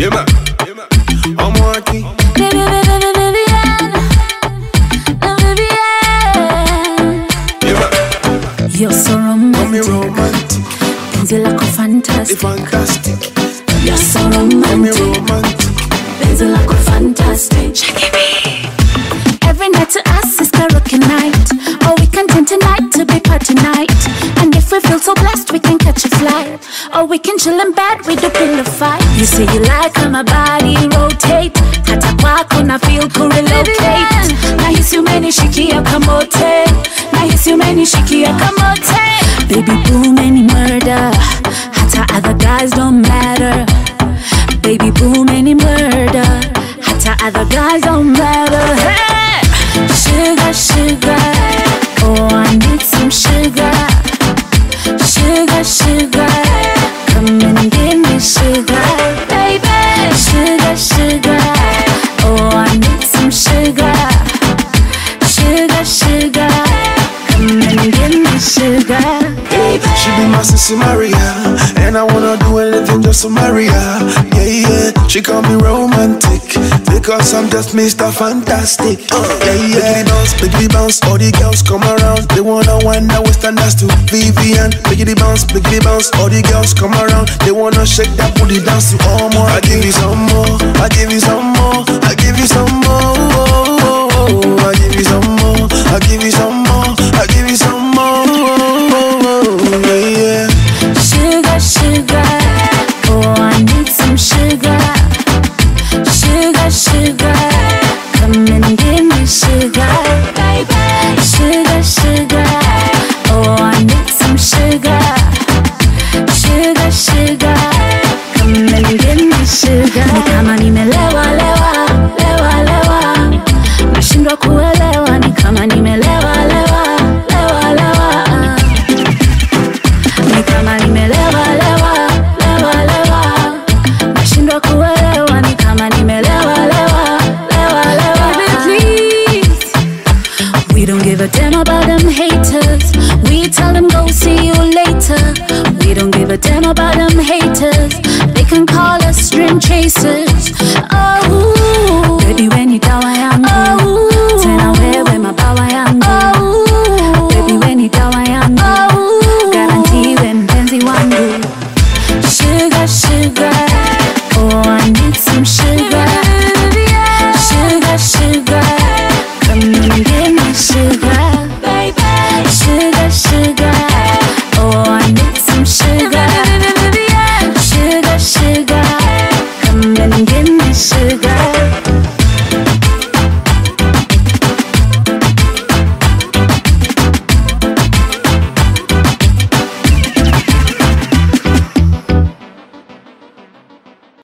Yeah, man. I'm working. You're so romantic. Penzi lako fantastic. You're so romantic. Penzi lako fantastic. Every night to us is karaoke night. Or we can turn tonight to be party night. And if we feel so blessed, we can catch a flight. Or we can chill in bed with a pillow fight. You say you like how my body rotate. Hata kwako na feel to relocate. Nahisi umenishikia kamote. Nahisi umenishikia kamote. Baby boom any murder. Hata other guys don't matter. Baby boom any murder. Hata other guys don't matter. Hey! Sugar, sugar. Oh, I need some sugar. Sugar, sugar. Come and give me sugar, baby. Sugar, sugar. Oh, I need some sugar. Sugar, sugar. Come and give me sugar, baby. She be my sister Maria, and I wanna do anything just to marry her. Yeah, yeah. She call me romantic because I'm just Mr. Fantastic. Yeah, yeah. Biggity bounce, all the girls come around. They wanna wind that western dance to Vivian. Biggity bounce, all the girls come around. They wanna shake that booty dance to all more. I give you some more, I give you some more, I give you some more. I give you some more, I give you some more, I give you some more. Yeah, yeah. Sugar, sugar. Oh, I need some sugar. Sugar, sugar. Come and give me sugar, baby. Sugar, sugar. Oh, I need some sugar. Sugar, sugar. Come and give me sugar. Ni kama nimelewa, lewa, lewa, lewa. Nashindwa kuelewa. Ni kama nimelewa, lewa, lewa, lewa. Ni kama nimelewa, lewa, lewa, lewa. Nashindwa kuelewa. Ni kama nimelewa, lewa, lewa, lewa. Baby, please. We don't give a damn about them haters. We tell them go see you later. We don't give a damn about them haters. They can call us string chasers. Oh, baby, when you dawa yangu, tena wewe mabawa yangu. Baby, when you dawa yangu, guarantee we mpenzi wangu. Sugar, sugar. Oh, I need some sugar. Sugar, sugar. Come and give me sugar, baby. Sugar, sugar. Oh, I need some sugar. Sugar, sugar. Come and give me sugar.